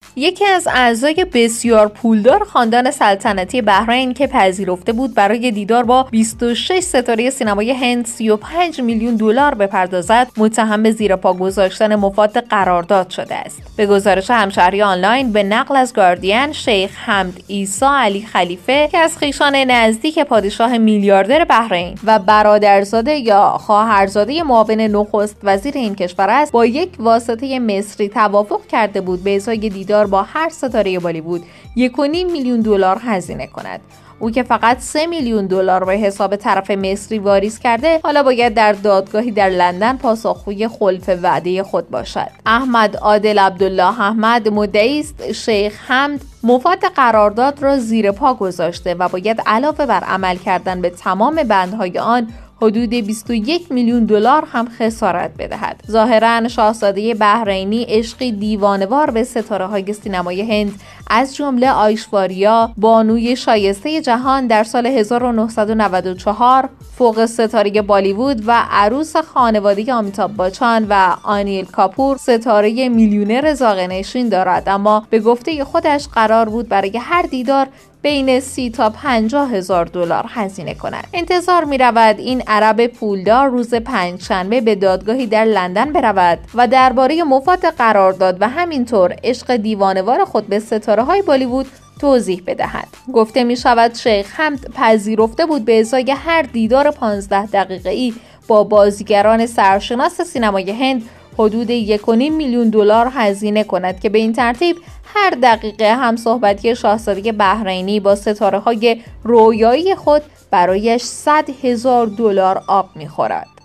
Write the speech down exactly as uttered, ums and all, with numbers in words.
یکی از اعضای بسیار پولدار خاندان سلطنتی بحرین که پذیرفته بود برای دیدار با بیست و شش ستاره سینمای هند سی و پنج میلیون دلار بپردازد، متهم به زیر پا گذاشتن مفاد قرارداد شده است. به گزارش همشهری آنلاین به نقل از گاردین، شیخ حمد عیسی علی خلیفه که از خویشان نزدیک پادشاه میلیاردر بحرین و برادرزاده یا خواهرزاده معاون نخست وزیر این کشور است، با یک واسطه مصری توافق کرده بود به ازای دیدار با هر ستاره بالیوود یک و نیم میلیون دلار هزینه کند. او که فقط سه میلیون دلار به حساب طرف مصری واریز کرده، حالا باید در دادگاهی در لندن پاسخگوی خلف وعده خود باشد. احمد عادل عبدالله احمد مدعی است شیخ حمد مفاد قرارداد را زیر پا گذاشته و باید علاوه بر عمل کردن به تمام بندهای آن حدود بیست و یک میلیون دلار هم خسارت بدهد. ظاهراً شاهزاده بحرینی عشقی دیوانه‌وار به ستاره‌های سینمای هند از جمله آیشواریا، بانوی شایسته جهان در سال هزار و نهصد و نود و چهار، فوق ستاره بالیوود و عروس خانواده آمیتاب بچان و آنیل کاپور، ستاره میلیونر زاغه‌نشین دارد، اما به گفته خودش قرار بود برای هر دیدار بین سی تا پنجاه هزار دلار هزینه کند. انتظار می رود این عرب پولدار روز پنجشنبه به دادگاهی در لندن برود و درباره مفاد قرارداد و همینطور عشق دیوانه‌وار خود به ستاره های بالیوود توضیح بدهد. گفته می شود شیخ حمد پذیرفته بود به ازای هر دیدار پانزده دقیقه‌ای با بازیگران سرشناس سینمای هند حدود یک و نیم میلیون دلار هزینه کند که به این ترتیب هر دقیقه هم صحبتی شاهزاده بحرینی با ستاره‌های رویایی خود برایش صد هزار دلار آب می‌خورد.